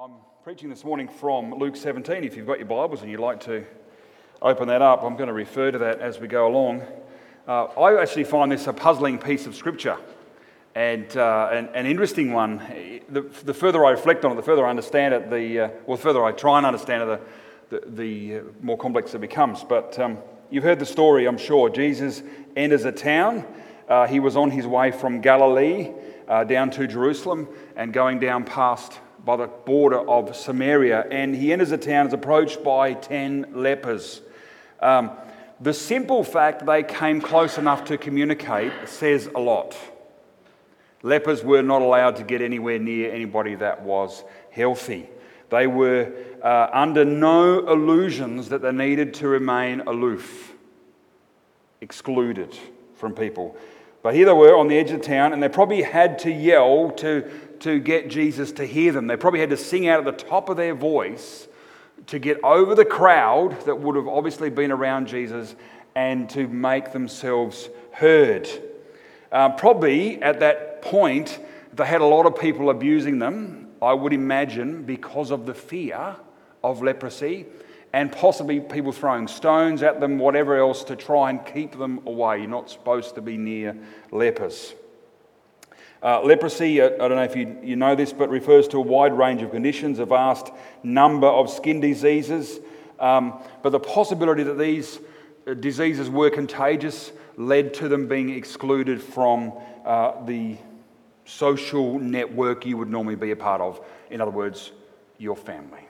I'm preaching this morning from Luke 17. If you've got your Bibles and you'd like to open that up, I'm going to refer to that as we go along. I actually find this a puzzling piece of scripture and an interesting one. The further I reflect on it, the further I understand it, the further I try and understand it, the more complex it becomes. But you've heard the story, I'm sure. Jesus enters a town. He was on his way from Galilee down to Jerusalem and going down past by the border of Samaria, and he enters a town, is approached by 10 lepers. The simple fact they came close enough to communicate says a lot. Lepers were not allowed to get anywhere near anybody that was healthy. They were under no illusions that they needed to remain aloof, excluded from people. But here they were on the edge of town, and they probably had to yell to get Jesus to hear them. They probably had to sing out at the top of their voice to get over the crowd that would have obviously been around Jesus and to make themselves heard. Probably at that point, they had a lot of people abusing them, I would imagine, because of the fear of leprosy, and possibly people throwing stones at them, whatever else, to try and keep them away. You're not supposed to be near lepers. Leprosy, I don't know if you know this, but refers to a wide range of conditions, a vast number of skin diseases. But the possibility that these diseases were contagious led to them being excluded from the social network you would normally be a part of. In other words, your family.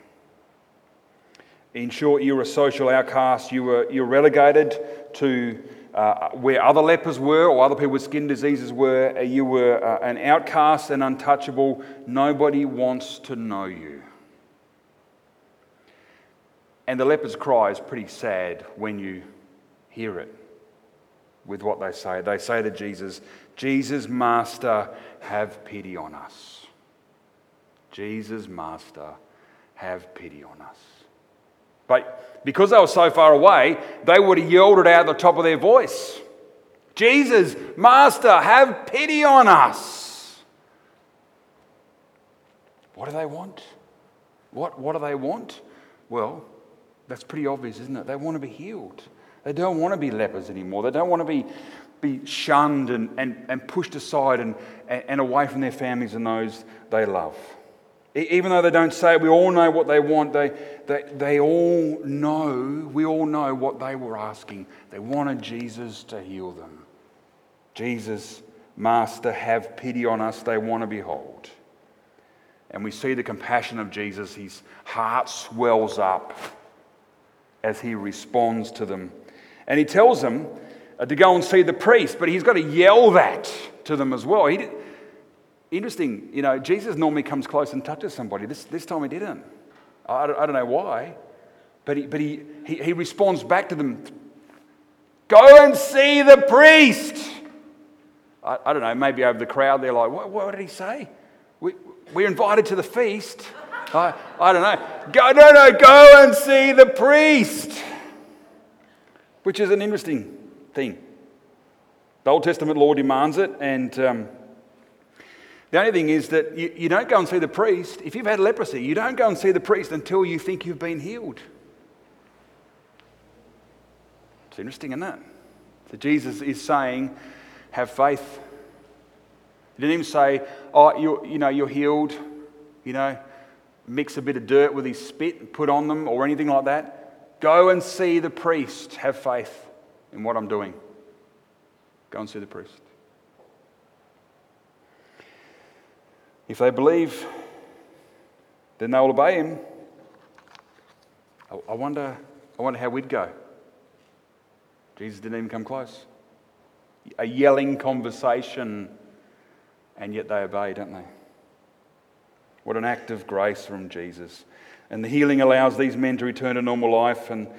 In short, you were a social outcast. You're relegated to where other lepers were or other people with skin diseases were. You were an outcast and untouchable. Nobody wants to know you. And the leper's cry is pretty sad when you hear it with what they say. They say to Jesus, "Jesus, Master, have pity on us. Jesus, Master, have pity on us." But because they were so far away, they would have yelled it out at the top of their voice. "Jesus, Master, have pity on us." What do they want? What do they want? Well, that's pretty obvious, isn't it? They want to be healed. They don't want to be lepers anymore. They don't want to be shunned and pushed aside and away from their families and those they love. Even though they don't say it, we all know what they want. We all know what they were asking. They wanted Jesus to heal them. Jesus, Master, have pity on us. They want to be whole. And we see the compassion of Jesus. His heart swells up as he responds to them. And he tells them to go and see the priest, but he's got to yell that to them as well. Interesting, Jesus normally comes close and touches somebody. This time he didn't. I don't know why, but he responds back to them. Go and see the priest. I don't know, maybe over the crowd they're like, what did he say? We're invited to the feast. I don't know. Go and see the priest. Which is an interesting thing. The Old Testament law demands it, and the only thing is that you don't go and see the priest. If you've had leprosy, you don't go and see the priest until you think you've been healed. It's interesting, isn't it? So Jesus is saying, have faith. He didn't even say, you're healed. Mix a bit of dirt with his spit and put on them or anything like that. Go and see the priest. Have faith in what I'm doing. Go and see the priest. If they believe, then they'll obey him. I wonder how we'd go. Jesus didn't even come close. A yelling conversation, and yet they obey, don't they? What an act of grace from Jesus. And the healing allows these men to return to normal life, and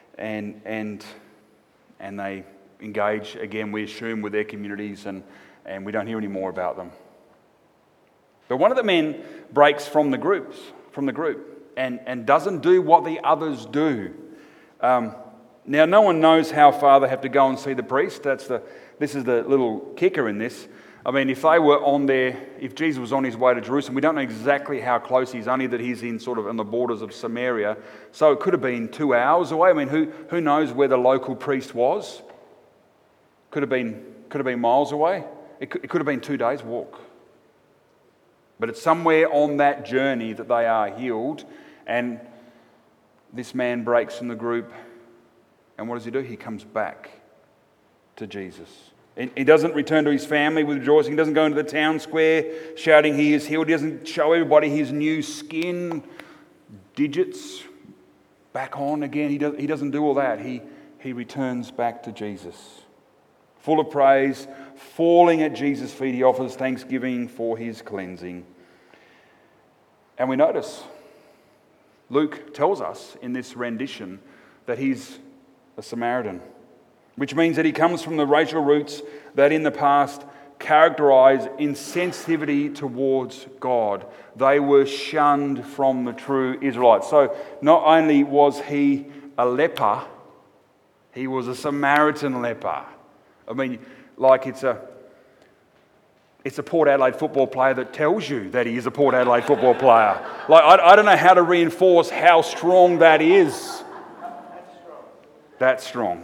they engage again, we assume, with their communities, and we don't hear any more about them. But one of the men breaks from the group, and doesn't do what the others do. Now, no one knows how far they have to go and see the priest. This is the little kicker in this. I mean, if they were on there, if Jesus was on his way to Jerusalem, we don't know exactly how close he's, only that he's in sort of on the borders of Samaria. So it could have been 2 hours away. I mean, who knows where the local priest was? Could have been miles away. It could have been 2 days' walk. But it's somewhere on that journey that they are healed, and this man breaks from the group, and what does he do? He comes back to Jesus. He doesn't return to his family with rejoicing. He doesn't go into the town square shouting he is healed. He doesn't show everybody his new skin, digits back on again. He doesn't do all that. He returns back to Jesus. Full of praise, falling at Jesus' feet, he offers thanksgiving for his cleansing. And we notice, Luke tells us in this rendition that he's a Samaritan, which means that he comes from the racial roots that in the past characterised insensitivity towards God. They were shunned from the true Israelites. So not only was he a leper, he was a Samaritan leper. I mean, like it's a Port Adelaide football player that tells you that he is a Port Adelaide football player. Like I don't know how to reinforce how strong that is. That's strong.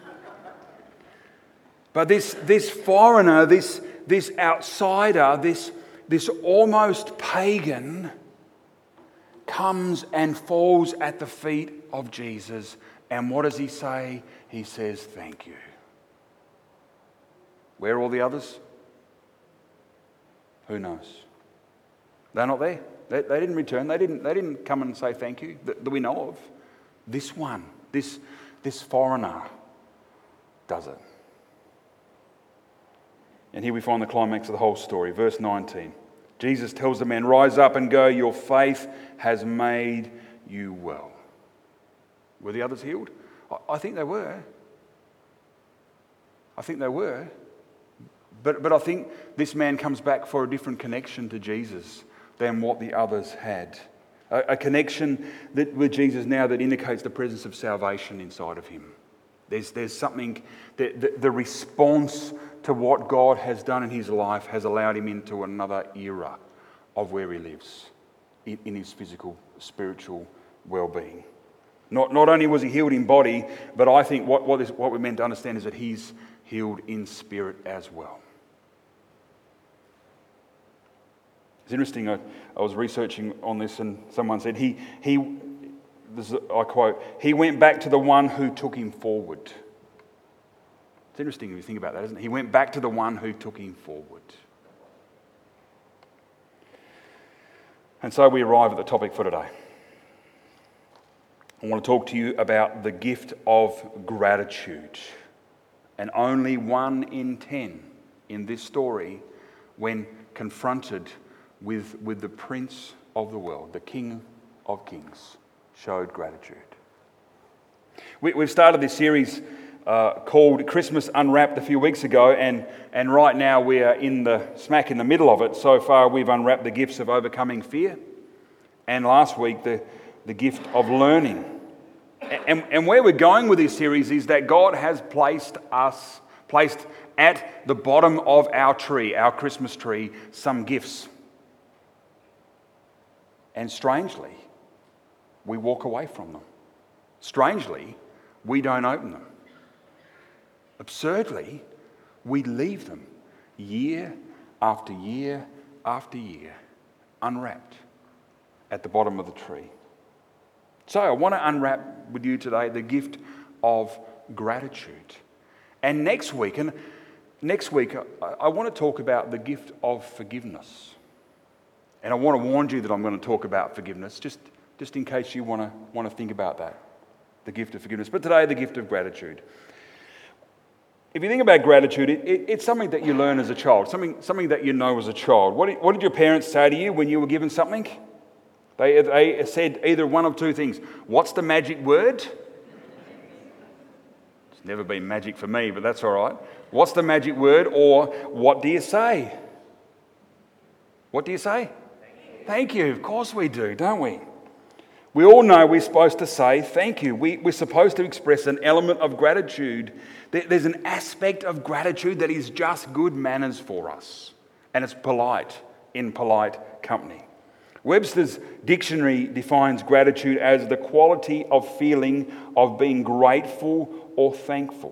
But this foreigner, this outsider, this almost pagan comes and falls at the feet of Jesus. And what does he say? He says, "Thank you." Where are all the others? Who knows? They're not there. They didn't return. They didn't come and say thank you that we know of. This one, this foreigner does it. And here we find the climax of the whole story. Verse 19. Jesus tells the man, "Rise up and go. Your faith has made you well." Were the others healed? I think they were. But I think this man comes back for a different connection to Jesus than what the others had. A connection with Jesus now that indicates the presence of salvation inside of him. There's something, the response to what God has done in his life has allowed him into another era of where he lives in his physical, spiritual well-being. Not only was he healed in body, but I think what we're meant to understand is that he's healed in spirit as well. It's interesting, I was researching on this and someone said, I quote, "He went back to the one who took him forward." It's interesting if you think about that, isn't it? He went back to the one who took him forward. And so we arrive at the topic for today. I want to talk to you about the gift of gratitude. And only 1 in 10 in this story, when confronted with the Prince of the world, the King of Kings, showed gratitude. We've started this series called Christmas Unwrapped a few weeks ago, and right now we are smack in the middle of it. So far we've unwrapped the gifts of overcoming fear, and last week the gift of learning. And where we're going with this series is that God has placed at the bottom of our tree, our Christmas tree, some gifts. And strangely, we walk away from them. Strangely, we don't open them. Absurdly, we leave them year after year after year, unwrapped at the bottom of the tree. So I want to unwrap with you today the gift of gratitude. And next week I want to talk about the gift of forgiveness. And I want to warn you that I'm going to talk about forgiveness, just in case you want to think about that, the gift of forgiveness. But today, the gift of gratitude. If you think about gratitude, it's something that you learn as a child, something that you know as a child. What did your parents say to you when you were given something? They said either one of two things. What's the magic word? It's never been magic for me, but that's all right. What's the magic word? Or what do you say? What do you say? Thank you. Of course we do, don't we? We all know we're supposed to say thank you. We're supposed to express an element of gratitude. There's an aspect of gratitude that is just good manners for us. and it's polite in polite company. Webster's dictionary defines gratitude as the quality of feeling of being grateful or thankful.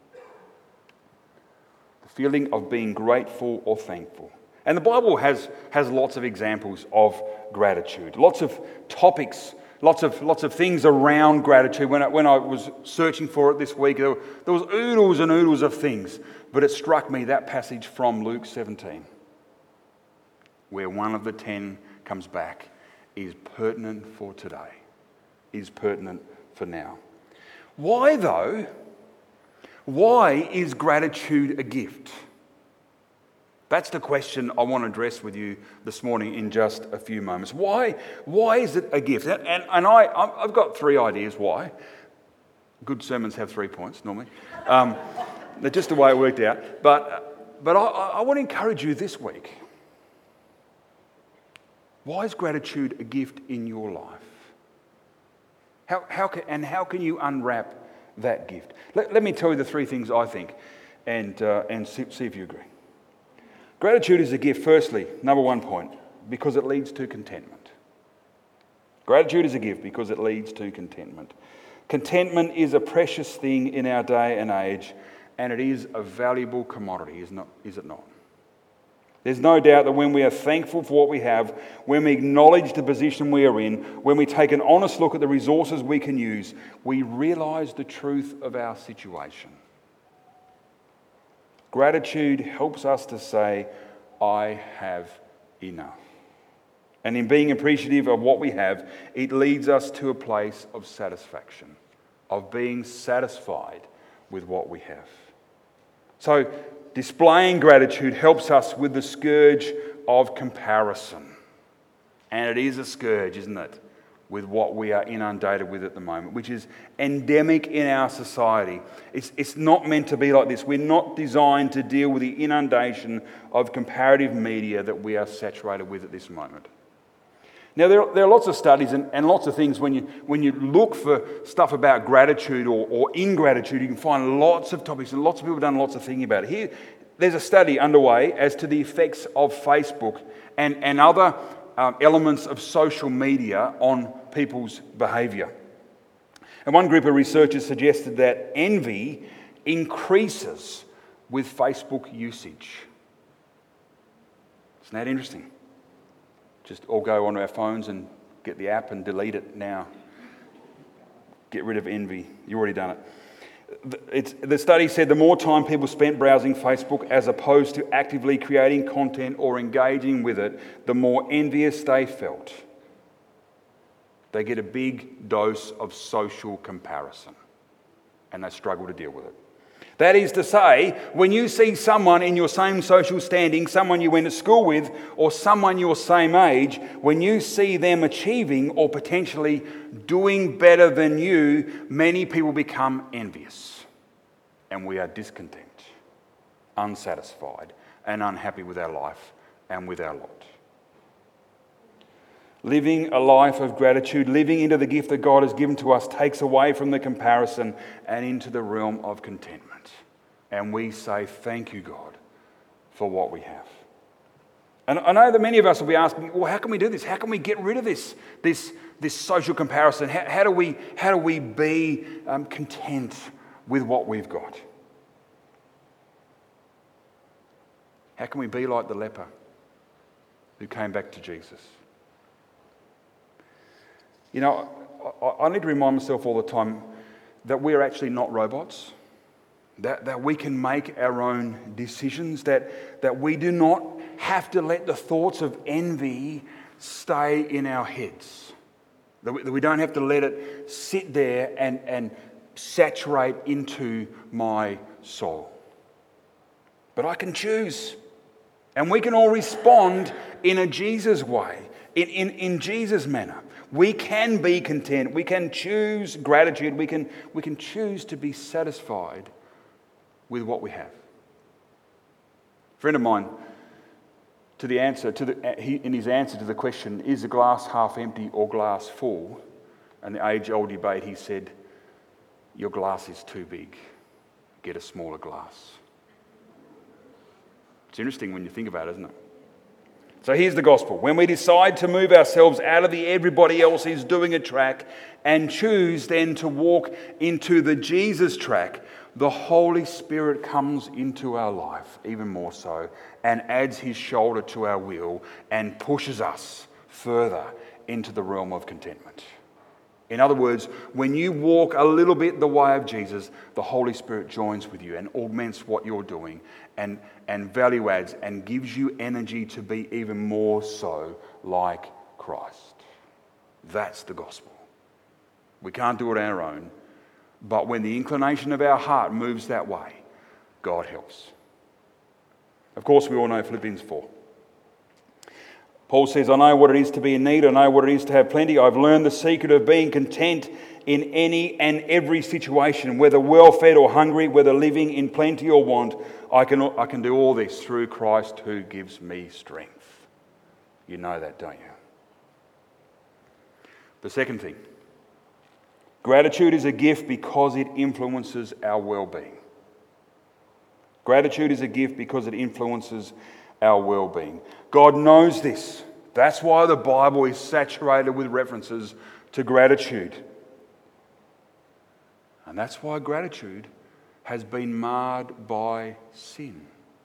The feeling of being grateful or thankful. And the Bible has lots of examples of gratitude, lots of topics, lots of things around gratitude. When I was searching for it this week, there was oodles and oodles of things, but it struck me that passage from Luke 17, where one of the 10 comes back, is pertinent for today, is pertinent for now. Why though? Why is gratitude a gift? That's the question I want to address with you this morning in just a few moments. Why is it a gift? And I've got 3 ideas why. Good sermons have 3 points normally. That's just the way it worked out. But I want to encourage you this week. Why is gratitude a gift in your life? How can you unwrap that gift? Let me tell you the 3 things I think and see if you agree. Gratitude is a gift, firstly, number 1 point, because it leads to contentment. Gratitude is a gift because it leads to contentment. Contentment is a precious thing in our day and age, and it is a valuable commodity, is it not? There's no doubt that when we are thankful for what we have, when we acknowledge the position we are in, when we take an honest look at the resources we can use, we realise the truth of our situation. Gratitude helps us to say, I have enough. And in being appreciative of what we have, it leads us to a place of satisfaction, of being satisfied with what we have. So, displaying gratitude helps us with the scourge of comparison. And it is a scourge, isn't it? With what we are inundated with at the moment, which is endemic in our society. It's not meant to be like this. We're not designed to deal with the inundation of comparative media that we are saturated with at this moment. Now, there are lots of studies and lots of things when you look for stuff about gratitude or ingratitude, you can find lots of topics and lots of people have done lots of thinking about it. Here, there's a study underway as to the effects of Facebook and other elements of social media on people's behaviour. And one group of researchers suggested that envy increases with Facebook usage. Isn't that interesting? Just all go onto our phones and get the app and delete it now. Get rid of envy. You've already done it. The study said the more time people spent browsing Facebook as opposed to actively creating content or engaging with it, the more envious they felt. They get a big dose of social comparison and they struggle to deal with it. That is to say, when you see someone in your same social standing, someone you went to school with, or someone your same age, when you see them achieving or potentially doing better than you, many people become envious. And we are discontent, unsatisfied, and unhappy with our life and with our lot. Living a life of gratitude, living into the gift that God has given to us, takes away from the comparison and into the realm of contentment. And we say, thank you, God, for what we have. And I know that many of us will be asking, well, how can we do this? How can we get rid of this social comparison? How do we be content with what we've got? How can we be like the leper who came back to Jesus? You know, I need to remind myself all the time that we're actually not robots, that we can make our own decisions, that we do not have to let the thoughts of envy stay in our heads, that we don't have to let it sit there and saturate into my soul. But I can choose, and we can all respond in a Jesus way, in Jesus' manner. We can be content. We can choose gratitude. We can choose to be satisfied with what we have. A friend of mine, in his answer to the question, is the glass half empty or glass full? And the age-old debate, he said, your glass is too big. Get a smaller glass. It's interesting when you think about it, isn't it? So here's the gospel. When we decide to move ourselves out of the everybody else is doing a track and choose then to walk into the Jesus track, the Holy Spirit comes into our life, even more so, and adds his shoulder to our wheel and pushes us further into the realm of contentment. In other words, when you walk a little bit the way of Jesus, the Holy Spirit joins with you and augments what you're doing and value adds and gives you energy to be even more so like Christ. That's the gospel. We can't do it on our own, but when the inclination of our heart moves that way, God helps. Of course, we all know Philippians 4. Paul says, I know what it is to be in need. I know what it is to have plenty. I've learned the secret of being content in any and every situation, whether well-fed or hungry, whether living in plenty or want. I can do all this through Christ who gives me strength. You know that, don't you? The second thing, gratitude is a gift because it influences our well-being. Gratitude is a gift because it influences our well-being. God knows this. That's why the Bible is saturated with references to gratitude. And that's why gratitude has been marred by sin.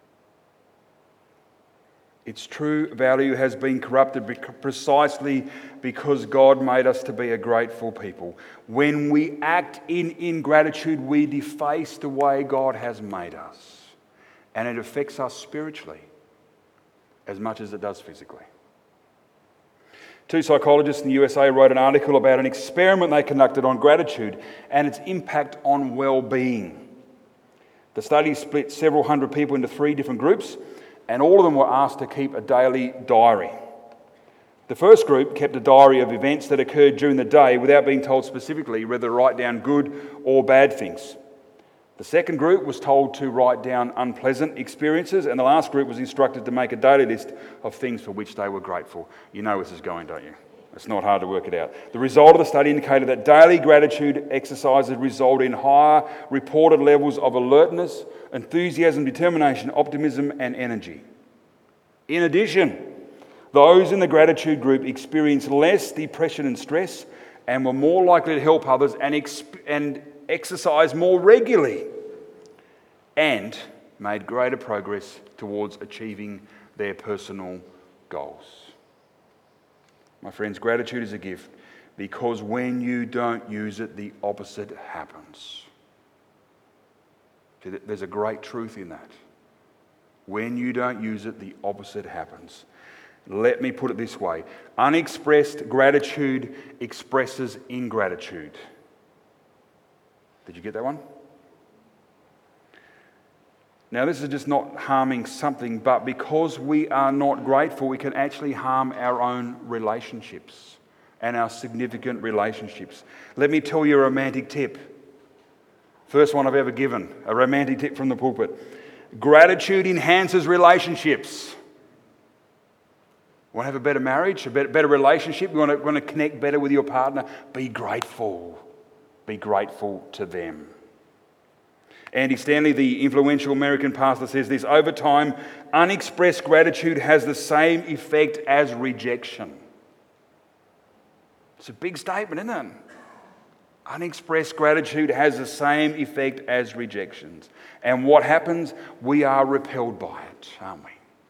Its true value has been corrupted precisely because God made us to be a grateful people. When we act in ingratitude, we deface the way God has made us. And it affects us spiritually as much as it does physically. Two psychologists in the USA wrote an article about an experiment they conducted on gratitude and its impact on well-being. The study split several hundred people into 3 different groups, and all of them were asked to keep a daily diary. The first group kept a diary of events that occurred during the day without being told specifically whether to write down good or bad things. The second group was told to write down unpleasant experiences, and the last group was instructed to make a daily list of things for which they were grateful. You know where this is going, don't you? It's not hard to work it out. The result of the study indicated that daily gratitude exercises result in higher reported levels of alertness, enthusiasm, determination, optimism, and energy. In addition, those in the gratitude group experienced less depression and stress and were more likely to help others and exercise more regularly and made greater progress towards achieving their personal goals. My friends, gratitude is a gift because when you don't use it, the opposite happens. There's a great truth in that. When you don't use it, the opposite happens. Let me put it this way. Unexpressed gratitude expresses ingratitude. Did you get that one? Now, this is just not harming something, but because we are not grateful, we can actually harm our own relationships and our significant relationships. Let me tell you a romantic tip. First one I've ever given, a romantic tip from the pulpit. Gratitude enhances relationships. Want to have a better marriage, a better relationship? You want to connect better with your partner? Be grateful. Be grateful to them. Andy Stanley, the influential American pastor, says this: over time, unexpressed gratitude has the same effect as rejection. It's a big statement, isn't it? Unexpressed gratitude has the same effect as rejections. And what happens? We are repelled by it, aren't we?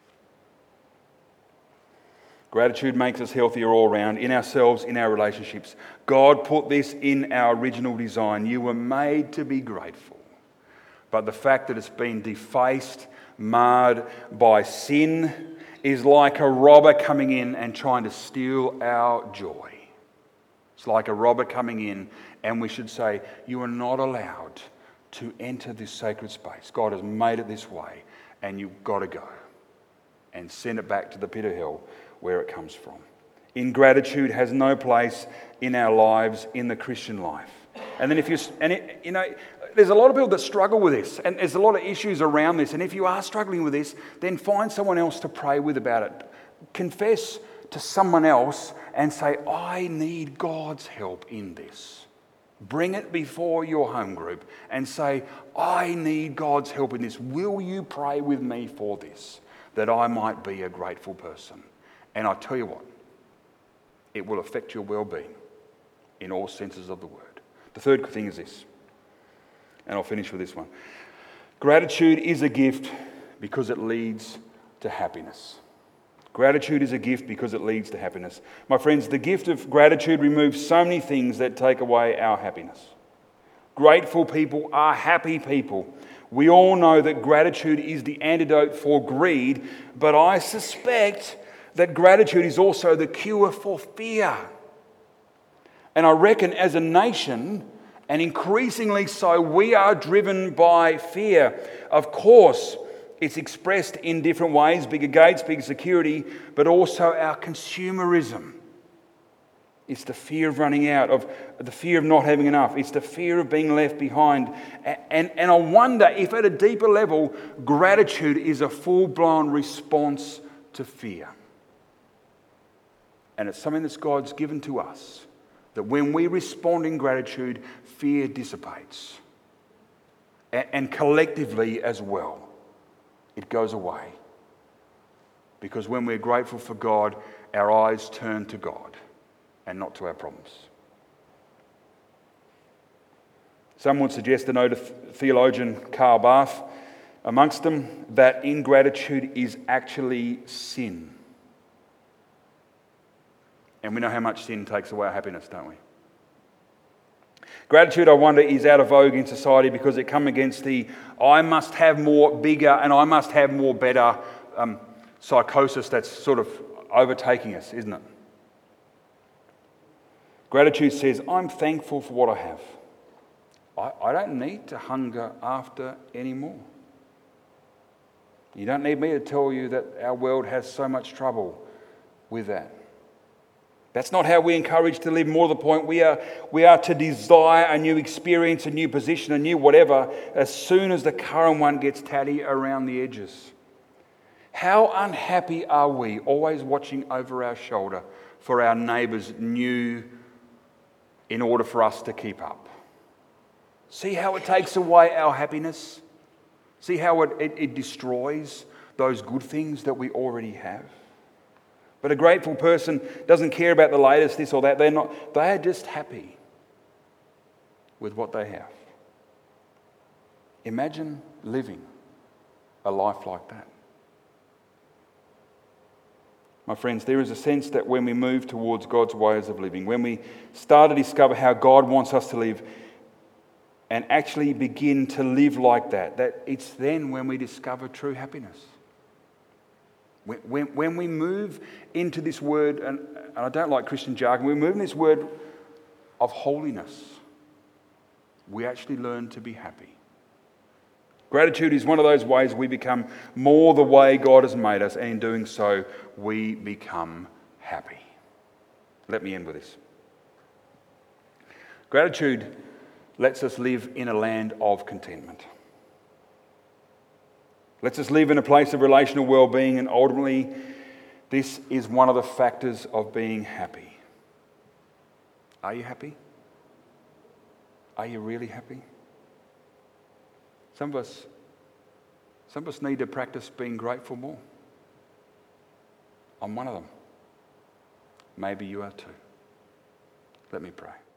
Gratitude makes us healthier all around, in ourselves, in our relationships. God put this in our original design. You were made to be grateful. But the fact that it's been defaced, marred by sin, is like a robber coming in and trying to steal our joy. It's like a robber coming in, and we should say, you are not allowed to enter this sacred space. God has made it this way, and you've got to go and send it back to the pit of hell where it comes from. Ingratitude has no place in our lives, in the Christian life. And then there's a lot of people that struggle with this, and there's a lot of issues around this. And if you are struggling with this, then find someone else to pray with about it. Confess to someone else and say, I need God's help in this. Bring it before your home group and say, I need God's help in this. Will you pray with me for this? that I might be a grateful person. And I tell you what, it will affect your well-being in all senses of the word. The third thing is this, and I'll finish with this one. Gratitude is a gift because it leads to happiness. Gratitude is a gift because it leads to happiness. My friends, the gift of gratitude removes so many things that take away our happiness. Grateful people are happy people. We all know that gratitude is the antidote for greed, but I suspect that gratitude is also the cure for fear. And I reckon as a nation, and increasingly so, we are driven by fear. Of course, it's expressed in different ways, bigger gates, bigger security, but also our consumerism. It's the fear of running out, of the fear of not having enough. It's the fear of being left behind. And I wonder if at a deeper level, gratitude is a full-blown response to fear. And it's something that God's given to us, that when we respond in gratitude, fear dissipates. And collectively as well, it goes away. Because when we're grateful for God, our eyes turn to God and not to our problems. Some would suggest, the noted theologian Karl Barth amongst them, that ingratitude is actually sin. And we know how much sin takes away our happiness, don't we? Gratitude, I wonder, is out of vogue in society because it comes against the I must have more bigger and I must have more better psychosis that's sort of overtaking us, isn't it? Gratitude says, I'm thankful for what I have. I don't need to hunger after anymore. You don't need me to tell you that our world has so much trouble with that. That's not how we're encouraged to live. More to the point, we are to desire a new experience, a new position, a new whatever, as soon as the current one gets tatty around the edges. How unhappy are we, always watching over our shoulder for our neighbour's new in order for us to keep up? See how it takes away our happiness? See how it destroys those good things that we already have? But a grateful person doesn't care about the latest, this or that. They are just happy with what they have. Imagine living a life like that. My friends, there is a sense that when we move towards God's ways of living, when we start to discover how God wants us to live and actually begin to live like that it's then when we discover true happiness. When we move into this word, and I don't like Christian jargon, we move in this word of holiness, we actually learn to be happy. Gratitude is one of those ways we become more the way God has made us, and in doing so, we become happy. Let me end with this. Gratitude lets us live in a land of contentment. Lets us live in a place of relational well-being, and ultimately, this is one of the factors of being happy. Are you happy? Are you really happy? Some of us need to practice being grateful more. I'm one of them. Maybe you are too. Let me pray.